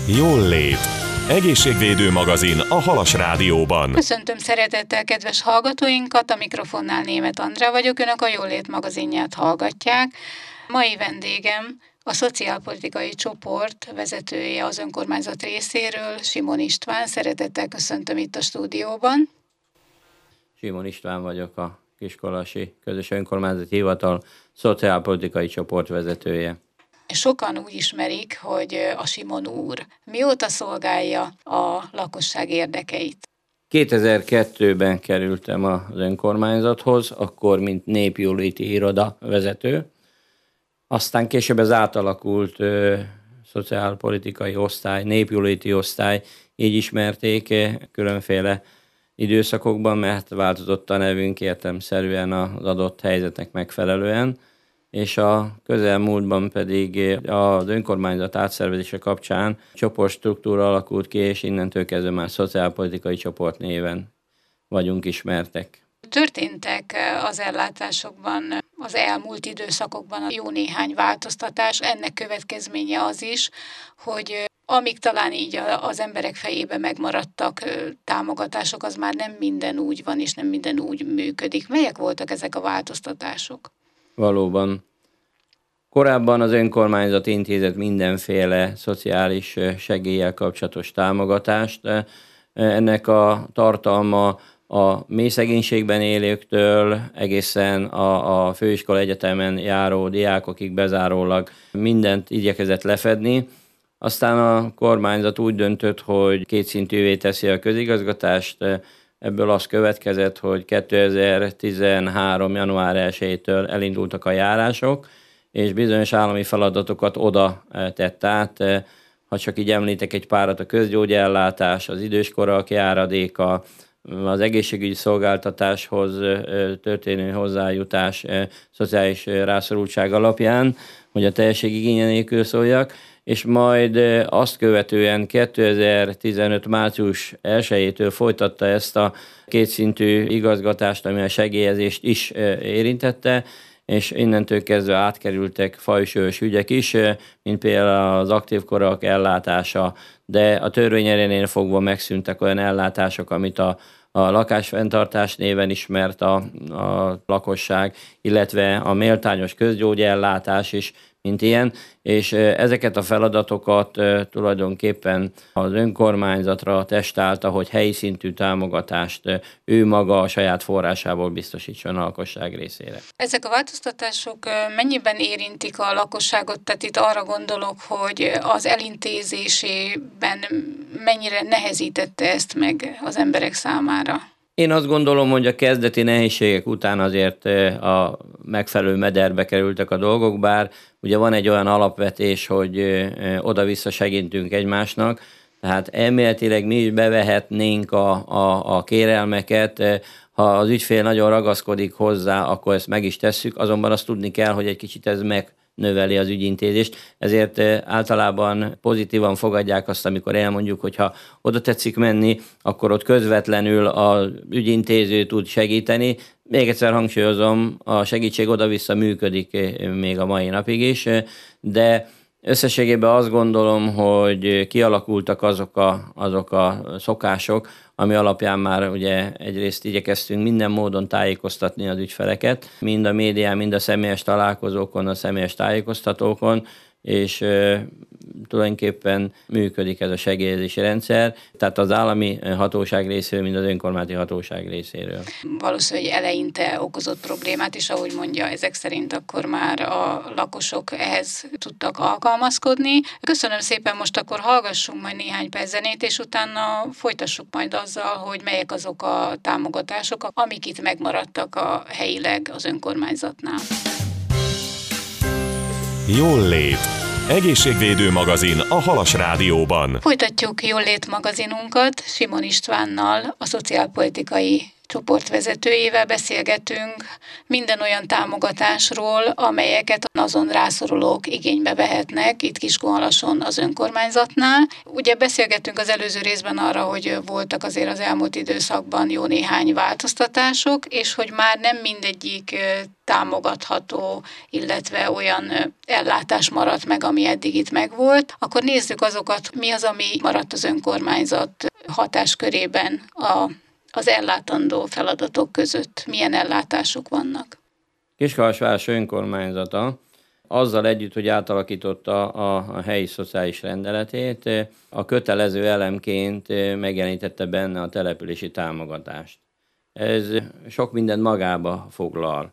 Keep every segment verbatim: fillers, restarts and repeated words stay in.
Jól lét. Egészségvédő magazin a Halas Rádióban. Köszöntöm szeretettel kedves hallgatóinkat, a mikrofonnál Németh Andrea vagyok, önök a Jól lét magazinját hallgatják. Mai vendégem a szociálpolitikai csoport vezetője az önkormányzat részéről, Simon István. Szeretettel köszöntöm itt a stúdióban. Simon István vagyok, a Kiskolasi Közös Önkormányzati Hivatal szociálpolitikai csoport vezetője. Sokan úgy ismerik, hogy a Simon úr mióta szolgálja a lakosság érdekeit. kétezer-kettőben kerültem az önkormányzathoz, akkor mint népjóléti iroda vezető. Aztán később ez átalakult ö, szociálpolitikai osztály, népjóléti osztály, így ismerték különféle időszakokban, mert változott a nevünk értelemszerűen az adott helyzetnek megfelelően, és a közelmúltban pedig az önkormányzat átszervezése kapcsán csoportstruktúra alakult ki, és innentől kezdve már szociálpolitikai csoport néven vagyunk ismertek. Történtek az ellátásokban az elmúlt időszakokban jó néhány változtatás, ennek következménye az is, hogy amíg talán így az emberek fejében megmaradtak támogatások, az már nem minden úgy van, és nem minden úgy működik. Melyek voltak ezek a változtatások? Valóban. Korábban az önkormányzat intézett mindenféle szociális segéllyel kapcsolatos támogatást. Ennek a tartalma a mély szegénységben élőktől egészen a, a főiskola egyetemen járó diákokig bezárólag mindent igyekezett lefedni. Aztán a kormányzat úgy döntött, hogy kétszintűvé teszi a közigazgatást. Ebből az következett, hogy kétezer-tizenhárom. január elsejétől elindultak a járások, és bizonyos állami feladatokat oda tett át. Ha csak így említek egy párat, a közgyógyellátás, az időskorak járadéka, az egészségügyi szolgáltatáshoz történő hozzájutás szociális rászorultság alapján, hogy a teljesség igénye nélkül szóljak, és majd azt követően kétezer-tizenöt. március elsejétől folytatta ezt a kétszintű igazgatást, ami a segélyezést is érintette, és innentől kezdve átkerültek fajsúlyos ügyek is, mint például az aktív korak ellátása, de a törvény erejénél fogva megszűntek olyan ellátások, amit a a lakásfenntartás néven ismert a, a lakosság, illetve a méltányos közgyógyellátás is, mint ilyen, és ezeket a feladatokat tulajdonképpen az önkormányzatra testálta, hogy helyi szintű támogatást ő maga a saját forrásából biztosítson a lakosság részére. Ezek a változtatások mennyiben érintik a lakosságot? Tehát itt arra gondolok, hogy az elintézésében mennyire nehezítette ezt meg az emberek számára? Én azt gondolom, hogy a kezdeti nehézségek után azért a megfelelő mederbe kerültek a dolgok, bár ugye van egy olyan alapvetés, hogy oda-vissza segítünk egymásnak, tehát elméletileg mi is bevehetnénk a, a, a kérelmeket, ha az ügyfél nagyon ragaszkodik hozzá, akkor ezt meg is tesszük, azonban azt tudni kell, hogy egy kicsit ez meg növeli az ügyintézést, ezért általában pozitívan fogadják azt, amikor elmondjuk, hogy ha oda tetszik menni, akkor ott közvetlenül az ügyintéző tud segíteni. Még egyszer hangsúlyozom, a segítség oda-vissza működik még a mai napig is, de összességében azt gondolom, hogy kialakultak azok a, azok a szokások, ami alapján már ugye egyrészt igyekeztünk minden módon tájékoztatni az ügyfeleket, mind a médián, mind a személyes találkozókon, a személyes tájékoztatókon, és e, tulajdonképpen működik ez a segélyezési rendszer, tehát az állami hatóság részéről, mind az önkormányzati hatóság részéről. Valószínűleg eleinte okozott problémát, és ahogy mondja, ezek szerint akkor már a lakosok ehhez tudtak alkalmazkodni. Köszönöm szépen, most akkor hallgassunk majd néhány perc zenét, és utána folytassuk majd azzal, hogy melyek azok a támogatások, amik itt megmaradtak a helyileg az önkormányzatnál. Jól lét. Egészségvédő magazin a Halas Rádióban. Folytatjuk Jól lét magazinunkat Simon Istvánnal, a szociálpolitikai csoportvezetőjével beszélgetünk minden olyan támogatásról, amelyeket azon rászorulók igénybe vehetnek itt Kiskunhalason az önkormányzatnál. Ugye beszélgettünk az előző részben arra, hogy voltak azért az elmúlt időszakban jó néhány változtatások, és hogy már nem mindegyik támogatható, illetve olyan ellátás maradt meg, ami eddig itt megvolt. Akkor nézzük azokat, mi az, ami maradt az önkormányzat hatáskörében a az ellátandó feladatok között. Milyen ellátások vannak? Kiskunhalasváros önkormányzata azzal együtt, hogy átalakította a, a helyi szociális rendeletét, a kötelező elemként megjelenítette benne a települési támogatást. Ez sok mindent magába foglal.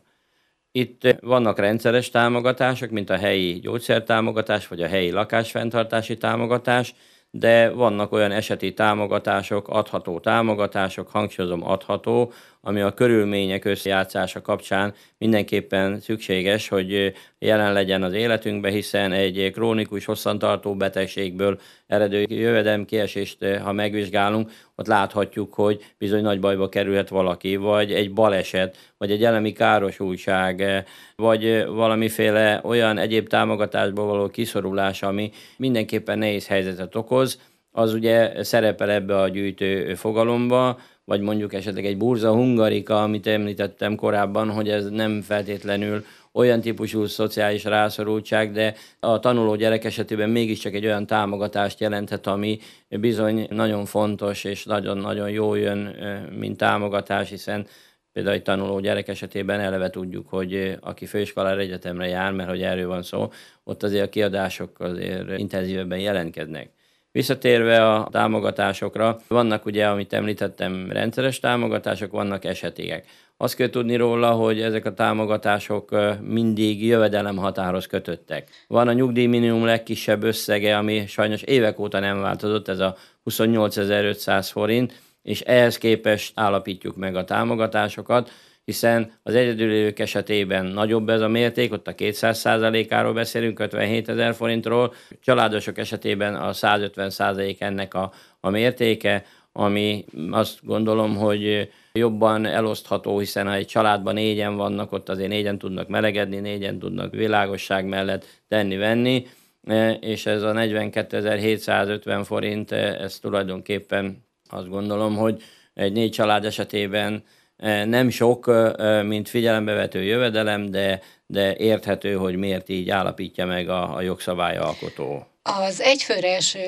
Itt vannak rendszeres támogatások, mint a helyi gyógyszertámogatás, vagy a helyi lakásfenntartási támogatás, de vannak olyan eseti támogatások, adható támogatások, hangsúlyozom adható, ami a körülmények összejátszása kapcsán mindenképpen szükséges, hogy jelen legyen az életünkben, hiszen egy krónikus, hosszantartó betegségből eredő jövedelemkiesést, ha megvizsgálunk, ott láthatjuk, hogy bizony nagy bajba kerülhet valaki, vagy egy baleset, vagy egy elemi károsultság, vagy valamiféle olyan egyéb támogatásból való kiszorulás, ami mindenképpen nehéz helyzetet okoz, az ugye szerepel ebbe a gyűjtő fogalomba, vagy mondjuk esetleg egy burza hungarika, amit említettem korábban, hogy ez nem feltétlenül olyan típusú szociális rászorultság, de a tanuló gyerek esetében mégiscsak egy olyan támogatást jelenthet, ami bizony nagyon fontos és nagyon-nagyon jó jön, mint támogatás, hiszen például egy tanuló gyerek esetében eleve tudjuk, hogy aki főiskolára, egyetemre jár, mert hogy erről van szó, ott azért a kiadások azért intenzívebben jelentkeznek. Visszatérve a támogatásokra, vannak ugye, amit említettem, rendszeres támogatások, vannak esetiek. Azt kell tudni róla, hogy ezek a támogatások mindig jövedelemhatárhoz kötöttek. Van a nyugdíjminimum legkisebb összege, ami sajnos évek óta nem változott, ez a huszonnyolcezer-ötszáz forint, és ehhez képest állapítjuk meg a támogatásokat, hiszen az egyedülélők esetében nagyobb ez a mérték, ott a kétszáz százalékáról beszélünk, ötvenhétezer forintról, családosok esetében a százötven százalék ennek a, a mértéke, ami azt gondolom, hogy jobban elosztható, hiszen ha egy családban négyen vannak, ott azért négyen tudnak melegedni, négyen tudnak világosság mellett tenni-venni, és ez a negyvenkétezer-hétszázötven forint, ez tulajdonképpen azt gondolom, hogy egy négy család esetében nem sok, mint figyelembevető jövedelem, de, de érthető, hogy miért így állapítja meg a, a jogszabályalkotó. Az egyfőre eső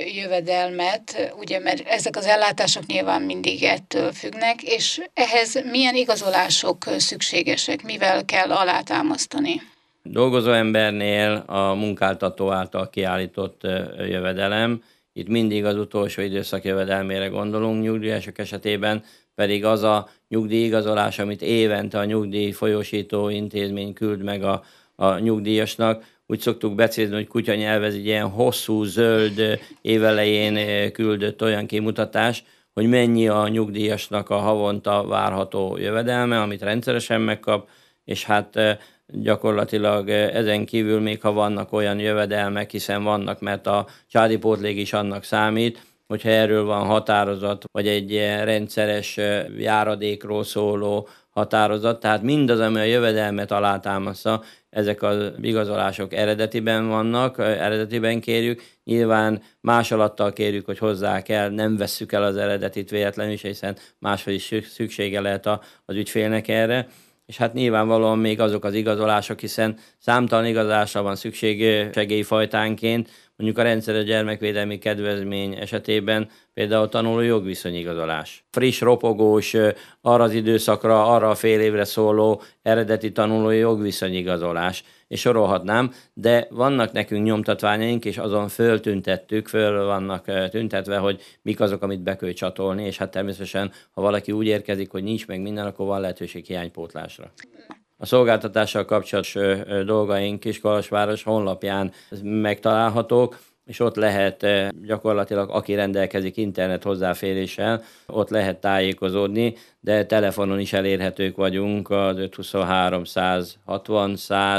jövedelmet, ugye, mert ezek az ellátások nyilván mindig ettől függnek, és ehhez milyen igazolások szükségesek, mivel kell alátámasztani? Dolgozó embernél a munkáltató által kiállított jövedelem, itt mindig az utolsó időszak jövedelmére gondolunk, nyugdíjasok esetében pedig az a nyugdíjigazolás, amit évente a nyugdíj folyósító intézmény küld meg a, a nyugdíjasnak. Úgy szoktuk becézni, hogy kutyanyelv, ez egy ilyen hosszú, zöld, évelején küldött olyan kimutatás, hogy mennyi a nyugdíjasnak a havonta várható jövedelme, amit rendszeresen megkap, és hát gyakorlatilag ezen kívül még ha vannak olyan jövedelmek, hiszen vannak, mert a családi pótlék is annak számít, hogyha erről van határozat, vagy egy rendszeres járadékról szóló határozat, tehát mindaz, ami a jövedelmet alátámasztja, ezek az igazolások eredetiben vannak, eredetiben kérjük, nyilván másolattal kérjük, hogy hozzák el, nem vesszük el az eredetit véletlenül, hiszen máshol is szüksége lehet az ügyfélnek erre, és hát nyilvánvalóan még azok az igazolások, hiszen számtalan igazolásra van szükség segélyfajtánként, mondjuk a rendszeres gyermekvédelmi kedvezmény esetében például a tanuló jogviszonyigazolás. Friss, ropogós, arra az időszakra, arra a fél évre szóló eredeti tanulói jogviszonyigazolás, és sorolhatnám, de vannak nekünk nyomtatványaink, és azon föltüntettük, föl vannak tüntetve, hogy mik azok, amit be kell csatolni, és hát természetesen, ha valaki úgy érkezik, hogy nincs meg minden, akkor van lehetőség hiánypótlásra. A szolgáltatással kapcsolatos dolgaink Kiskunhalasváros honlapján megtalálhatók, és ott lehet gyakorlatilag, aki rendelkezik internet hozzáféréssel, ott lehet tájékozódni, de telefonon is elérhetők vagyunk az ötszázhuszonhárom, százhatvan, száz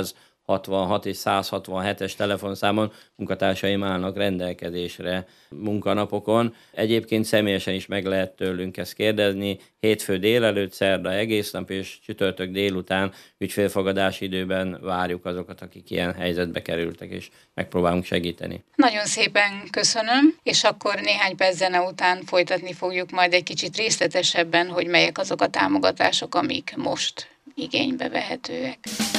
hatvanhat és száz hatvanhetes telefonszámon munkatársaim állnak rendelkezésre munkanapokon. Egyébként személyesen is meg lehet tőlünk ezt kérdezni. Hétfő délelőtt, szerda egész nap és csütörtök délután ügyfélfogadási időben várjuk azokat, akik ilyen helyzetbe kerültek, és megpróbálunk segíteni. Nagyon szépen köszönöm, és akkor néhány perc zene után folytatni fogjuk majd egy kicsit részletesebben, hogy melyek azok a támogatások, amik most igénybe vehetőek.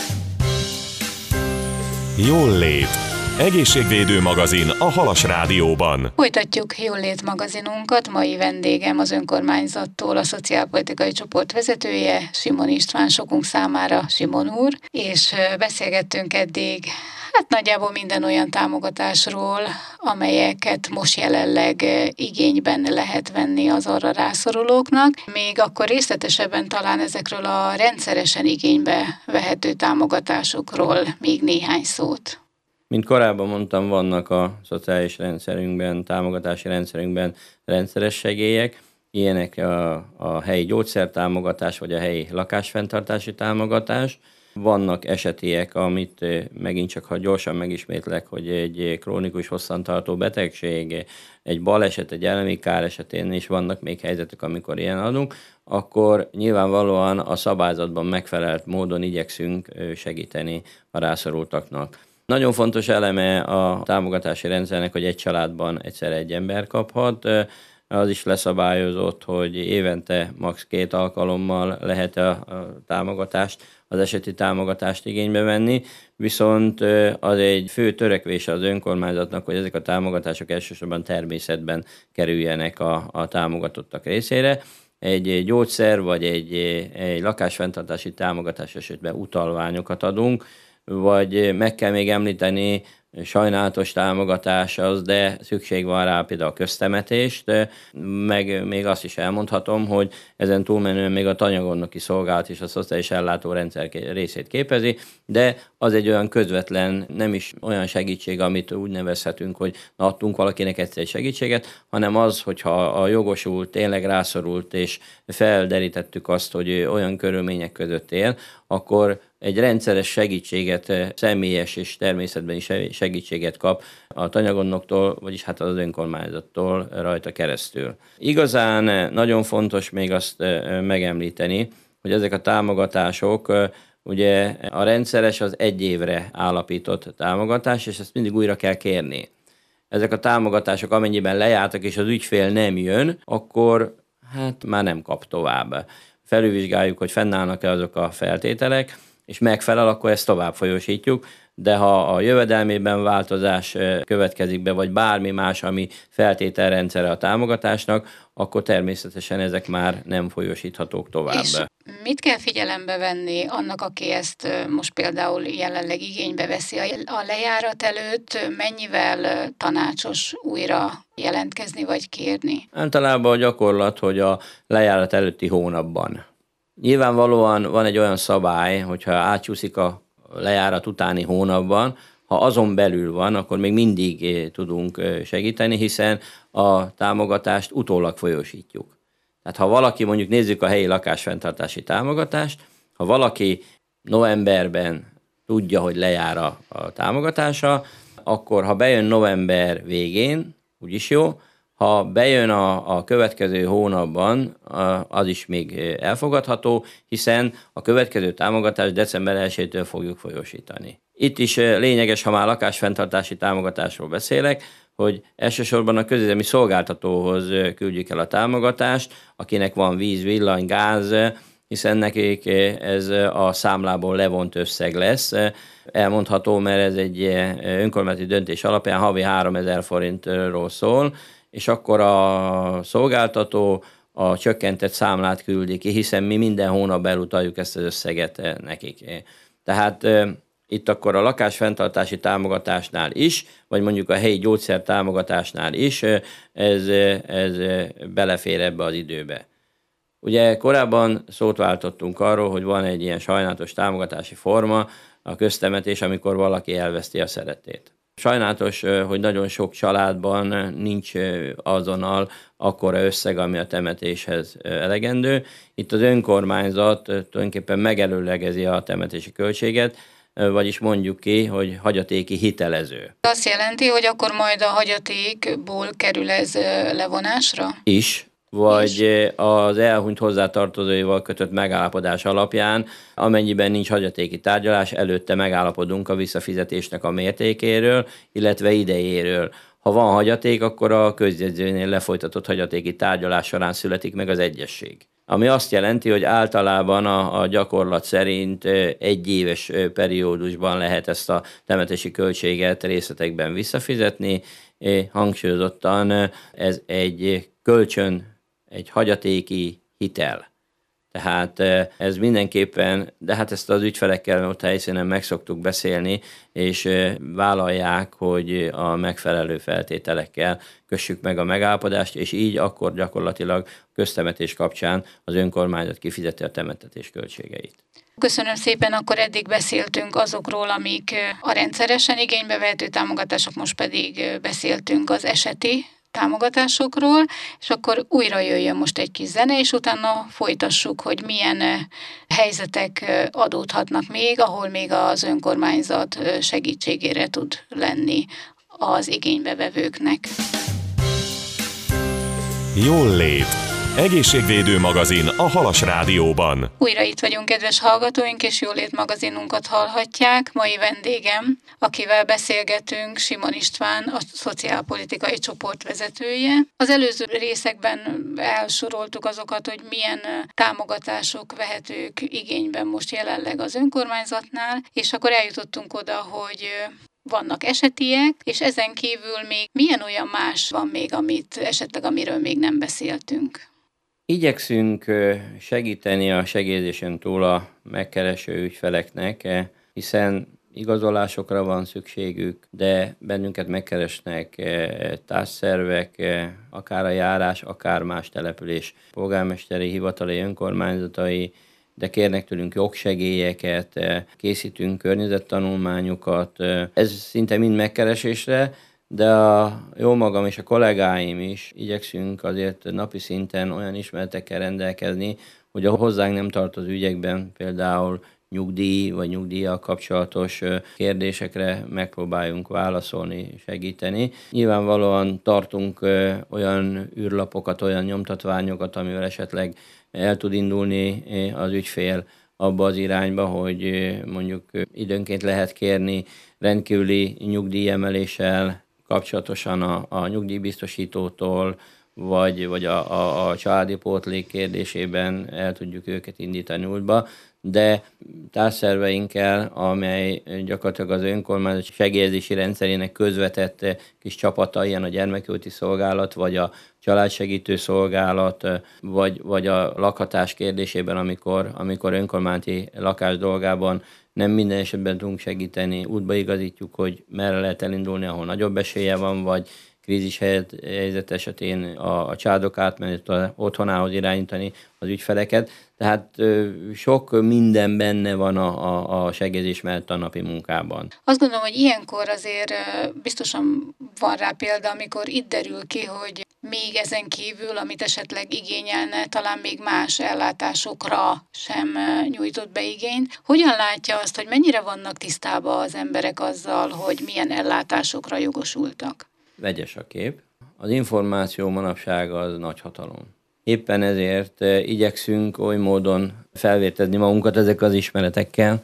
Jól lét. Egészségvédő magazin a Halas Rádióban. Folytatjuk Jól-lét magazinunkat. Mai vendégem az önkormányzattól a szociálpolitikai csoport vezetője, Simon István, sokunk számára Simon úr, és beszélgettünk eddig hát nagyjából minden olyan támogatásról, amelyeket most jelenleg igényben lehet venni az arra rászorulóknak. Még akkor részletesebben talán ezekről a rendszeresen igénybe vehető támogatásokról még néhány szót. Mint korábban mondtam, vannak a szociális rendszerünkben, támogatási rendszerünkben rendszeres segélyek, ilyenek a, a helyi gyógyszertámogatás, vagy a helyi lakásfenntartási támogatás. Vannak esetiek, amit megint csak, ha gyorsan megismétlek, hogy egy krónikus hosszantartó betegség, egy baleset, egy elemi kár esetén is vannak még helyzetek, amikor ilyen adunk, akkor nyilvánvalóan a szabályzatban megfelelt módon igyekszünk segíteni a rászorultaknak. Nagyon fontos eleme a támogatási rendszernek, hogy egy családban egyszer egy ember kaphat. Az is leszabályozott, hogy évente max. két alkalommal lehet a támogatást, az eseti támogatást igénybe venni, viszont az egy fő törekvése az önkormányzatnak, hogy ezek a támogatások elsősorban természetben kerüljenek a, a támogatottak részére. Egy gyógyszer vagy egy, egy lakásfenntartási támogatás esetben utalványokat adunk, vagy meg kell még említeni, sajnálatos támogatás az, de szükség van rá például a köztemetést, meg még azt is elmondhatom, hogy ezen túlmenően még a tanyagornoki szolgálat is a szociális ellátórendszer részét képezi, de az egy olyan közvetlen, nem is olyan segítség, amit úgy nevezhetünk, hogy na, adtunk valakinek egyszer egy segítséget, hanem az, hogyha a jogosult, tényleg rászorult, és felderítettük azt, hogy olyan körülmények között él, akkor egy rendszeres segítséget, személyes és természetben is segítséget kap a tanyagonnoktól, vagyis hát az önkormányzattól rajta keresztül. Igazán nagyon fontos még azt megemlíteni, hogy ezek a támogatások, ugye a rendszeres az egy évre állapított támogatás, és ezt mindig újra kell kérni. Ezek a támogatások amennyiben lejártak, és az ügyfél nem jön, akkor hát már nem kap tovább. Felülvizsgáljuk, hogy fennállnak-e azok a feltételek, és megfelel, akkor ezt tovább folyósítjuk, de ha a jövedelmében változás következik be, vagy bármi más, ami feltételrendszere a támogatásnak, akkor természetesen ezek már nem folyósíthatók tovább. És mit kell figyelembe venni annak, aki ezt most például jelenleg igénybe veszi a lejárat előtt, mennyivel tanácsos újra jelentkezni vagy kérni? Általában a gyakorlat, hogy a lejárat előtti hónapban. Nyilvánvalóan van egy olyan szabály, hogyha átcsúszik a lejárat utáni hónapban, ha azon belül van, akkor még mindig tudunk segíteni, hiszen a támogatást utólag folyósítjuk. Tehát ha valaki, mondjuk nézzük a helyi lakásfenntartási támogatást, ha valaki novemberben tudja, hogy lejár a, a támogatása, akkor ha bejön november végén, úgyis jó, ha bejön a, a következő hónapban, az is még elfogadható, hiszen a következő támogatást december elsejétől fogjuk folyósítani. Itt is lényeges, ha már lakásfenntartási támogatásról beszélek, hogy elsősorban a közérdemi szolgáltatóhoz küldjük el a támogatást, akinek van víz, villany, gáz, hiszen nekik ez a számlából levont összeg lesz. Elmondható, mert ez egy önkormányzati döntés alapján havi háromezer forintról szól, és akkor a szolgáltató a csökkentett számlát küldi ki, hiszen mi minden hónap elutaljuk ezt az összeget nekik. Tehát e, itt akkor a lakásfenntartási támogatásnál is, vagy mondjuk a helyi gyógyszer támogatásnál is ez, ez belefér ebbe az időbe. Ugye korábban szót váltottunk arról, hogy van egy ilyen sajnálatos támogatási forma, a köztemetés, amikor valaki elveszti a szerettét. Sajnálatos, hogy nagyon sok családban nincs azonnal akkora összeg, ami a temetéshez elegendő. Itt az önkormányzat tulajdonképpen megelőlegezi a temetési költséget, vagyis mondjuk ki, hogy hagyatéki hitelező. Azt jelenti, hogy akkor majd a hagyatékból kerül ez levonásra? Is, vagy az elhunyt hozzátartozóival kötött megállapodás alapján, amennyiben nincs hagyatéki tárgyalás, előtte megállapodunk a visszafizetésnek a mértékéről, illetve idejéről. Ha van hagyaték, akkor a közjegyzőnél lefolytatott hagyatéki tárgyalás során születik meg az egyesség. Ami azt jelenti, hogy általában a, a gyakorlat szerint egy éves periódusban lehet ezt a temetési költséget részletekben visszafizetni. Hangsúlyozottan ez egy kölcsön, egy hagyatéki hitel. Tehát ez mindenképpen, de hát ezt az ügyfelekkel ott helyszínen meg szoktuk beszélni, és vállalják, hogy a megfelelő feltételekkel kössük meg a megállapodást, és így akkor gyakorlatilag köztemetés kapcsán az önkormányzat kifizeti a temettetés költségeit. Köszönöm szépen, akkor eddig beszéltünk azokról, amik a rendszeresen igénybe vehető támogatások, most pedig beszéltünk az eseti támogatásokról, és akkor újra jöjjön most egy kis zene, és utána folytassuk, hogy milyen helyzetek adódhatnak még, ahol még az önkormányzat segítségére tud lenni az igénybevevőknek. Jól lét. Egészségvédő magazin a Halas Rádióban. Újra itt vagyunk, kedves hallgatóink, és Jólét magazinunkat hallhatják. Mai vendégem, akivel beszélgetünk, Simon István, a szociálpolitikai csoport vezetője. Az előző részekben elsoroltuk azokat, hogy milyen támogatások vehetők igényben most jelenleg az önkormányzatnál, és akkor eljutottunk oda, hogy vannak esetiek, és ezen kívül még milyen olyan más van még, amit esetleg amiről még nem beszéltünk. Igyekszünk segíteni a segélyezésen túl a megkereső ügyfeleknek, hiszen igazolásokra van szükségük, de bennünket megkeresnek társszervek, akár a járás, akár más település polgármesteri, hivatali, önkormányzatai, de kérnek tőlünk jogsegélyeket, készítünk környezettanulmányokat. Ez szinte mind megkeresésre, de a jó magam és a kollégáim is igyekszünk azért napi szinten olyan ismeretekkel rendelkezni, hogy a hozzánk nem tartozó ügyekben, például nyugdíj vagy nyugdíjjal kapcsolatos kérdésekre megpróbáljunk válaszolni, segíteni. Nyilvánvalóan tartunk olyan űrlapokat, olyan nyomtatványokat, amivel esetleg el tud indulni az ügyfél abba az irányba, hogy mondjuk időnként lehet kérni rendkívüli nyugdíjemeléssel kapcsolatosan a, a nyugdíjbiztosítótól, vagy, vagy a, a, a családi pótlék kérdésében el tudjuk őket indítani útba, de társszerveinkkel, amely gyakorlatilag az önkormányzat segélyezési rendszerének közvetett kis csapata, ilyen a gyermekjóléti szolgálat, vagy a családsegítő szolgálat, vagy, vagy a lakhatás kérdésében, amikor, amikor önkormányzati lakás dolgában nem minden esetben tudunk segíteni, útba igazítjuk, hogy merre lehet elindulni, ahol nagyobb esélye van, vagy krízis helyzet esetén a, a családok átmenét otthonához irányítani az ügyfeleket. Tehát ö, sok minden benne van a, a, a segélyezés mellett a napi munkában. Azt gondolom, hogy ilyenkor azért biztosan van rá példa, amikor itt derül ki, hogy még ezen kívül, amit esetleg igényelne, talán még más ellátásokra sem nyújtott be igényt. Hogyan látja azt, hogy mennyire vannak tisztában az emberek azzal, hogy milyen ellátásokra jogosultak? Vegyes a kép. Az információ manapság az nagy hatalom. Éppen ezért igyekszünk oly módon felvértezni magunkat ezek az ismeretekkel,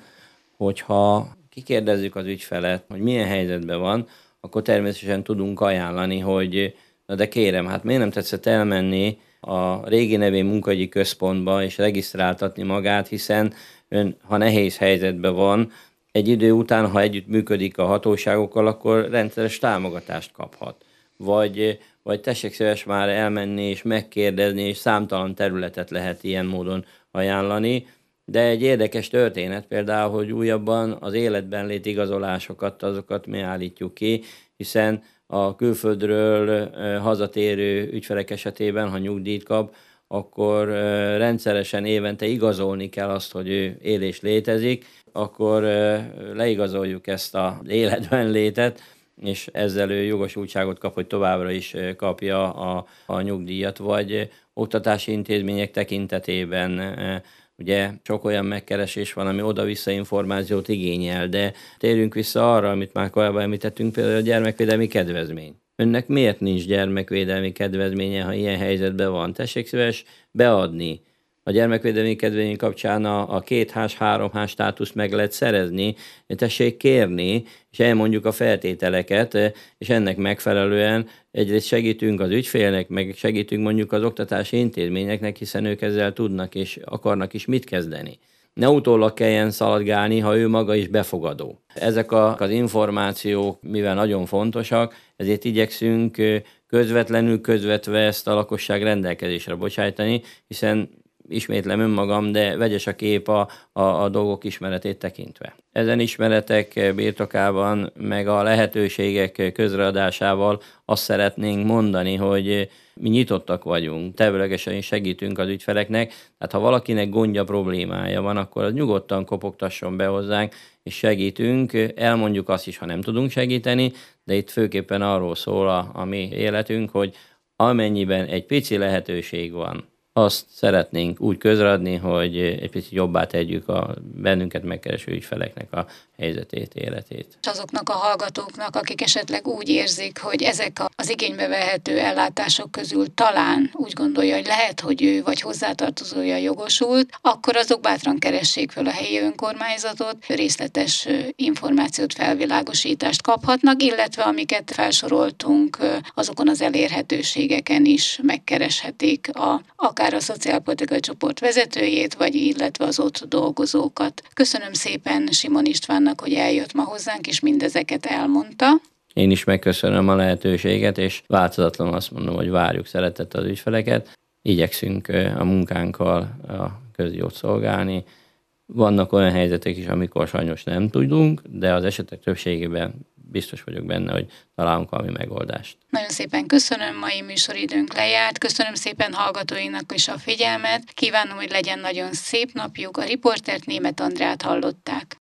hogyha kikérdezzük az ügyfelet, hogy milyen helyzetben van, akkor természetesen tudunk ajánlani, hogy na de kérem, hát miért nem tetszett elmenni a régi nevén munkahogyi központba és regisztráltatni magát, hiszen ön, ha nehéz helyzetben van, egy idő után, ha együtt működik a hatóságokkal, akkor rendszeres támogatást kaphat. Vagy, vagy tessék szíves már elmenni és megkérdezni, és számtalan területet lehet ilyen módon ajánlani. De egy érdekes történet például, hogy újabban az életben lét igazolásokat, azokat mi állítjuk ki, hiszen a külföldről hazatérő ügyfelek esetében, ha nyugdíjt kap, akkor rendszeresen évente igazolni kell azt, hogy ő él és létezik, akkor leigazoljuk ezt az életben létet, és ezzel ő jogosultságot kap, hogy továbbra is kapja a, a nyugdíjat, vagy oktatási intézmények tekintetében Ugye sok olyan megkeresés van, ami oda-vissza információt igényel, de térjünk vissza arra, amit már korábban említettünk, például a gyermekvédelmi kedvezmény. Önnek miért nincs gyermekvédelmi kedvezménye, ha ilyen helyzetben van? Tessék szíves beadni. A gyermekvédelmi kedvezmény kapcsán a, a kéthás, háromhás státuszt meg lehet szerezni, tessék kérni, és elmondjuk a feltételeket, és ennek megfelelően egyrészt segítünk az ügyfélnek, meg segítünk mondjuk az oktatási intézményeknek, hiszen ők ezzel tudnak és akarnak is mit kezdeni. Ne utólag kelljen szaladgálni, ha ő maga is befogadó. Ezek a, az információk, mivel nagyon fontosak, ezért igyekszünk közvetlenül közvetve ezt a lakosság rendelkezésre bocsájtani, hiszen ismétlem önmagam, de vegyes a kép a, a, a dolgok ismeretét tekintve. Ezen ismeretek birtokában, meg a lehetőségek közreadásával azt szeretnénk mondani, hogy mi nyitottak vagyunk, tevőlegesen segítünk az ügyfeleknek, tehát ha valakinek gondja, problémája van, akkor az nyugodtan kopogtasson be hozzánk, és segítünk, elmondjuk azt is, ha nem tudunk segíteni, de itt főképpen arról szól a, a mi életünk, hogy amennyiben egy pici lehetőség van, azt szeretnénk úgy közreadni, hogy egy picit jobbá tegyük a bennünket megkereső ügyfeleknek a helyzetét, életét. És azoknak a hallgatóknak, akik esetleg úgy érzik, hogy ezek az igénybe vehető ellátások közül talán úgy gondolja, hogy lehet, hogy ő vagy hozzátartozója jogosult, akkor azok bátran keressék fel a helyi önkormányzatot, részletes információt, felvilágosítást kaphatnak, illetve amiket felsoroltunk, azokon az elérhetőségeken is megkereshetik a, akár a szociálpolitikai csoport vezetőjét, vagy illetve az ott dolgozókat. Köszönöm szépen Simon Istvánnak, hogy eljött ma hozzánk, és mindezeket elmondta. Én is megköszönöm a lehetőséget, és változatlanul azt mondom, hogy várjuk szeretettel az ügyfeleket. Igyekszünk a munkánkkal a közjót szolgálni. Vannak olyan helyzetek is, amikor sajnos nem tudunk, de az esetek többségében biztos vagyok benne, hogy találunk valami megoldást. Nagyon szépen köszönöm, mai műsoridőnk lejárt. Köszönöm szépen hallgatóinak is a figyelmet. Kívánom, hogy legyen nagyon szép napjuk. A riportert, Németh Andrát hallották.